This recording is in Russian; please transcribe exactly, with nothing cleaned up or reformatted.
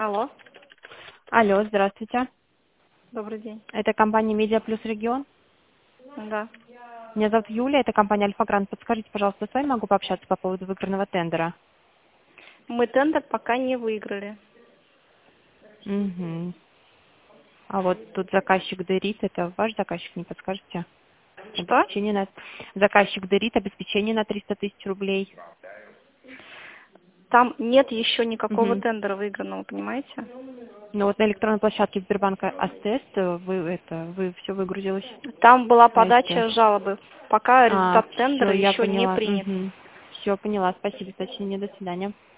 Алло, Алло, здравствуйте. добрый день. Это компания Медиа Плюс Регион. Да. Меня зовут Юлия, это компания Альфа Грант. Подскажите, пожалуйста, с вами могу пообщаться по поводу выигранного тендера? Мы тендер пока не выиграли. Угу. А вот тут заказчик Дерит, это ваш заказчик, не подскажете? Что? Обеспечение на... Заказчик Дерит, обеспечение на триста тысяч рублей. Там нет еще никакого Угу. тендера выигранного, понимаете? Ну вот на электронной площадке Сбербанка Астест вы это вы все выгрузилось. Там была А, СТ. подача жалобы. Пока А, результат все, тендера я еще не поняла. принят. Угу. Все, поняла. Спасибо за уточнение. До свидания.